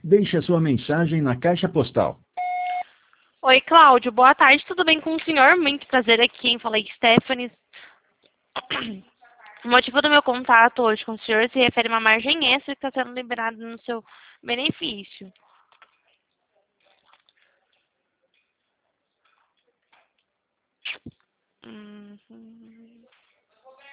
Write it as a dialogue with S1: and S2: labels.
S1: Deixe a sua mensagem na caixa postal.
S2: Oi, Cláudio. Boa tarde. Tudo bem com o senhor? Muito prazer aqui. Quem fala é Stephanie. O motivo do meu contato hoje com o senhor se refere a uma margem extra que está sendo liberada no seu benefício. Uhum.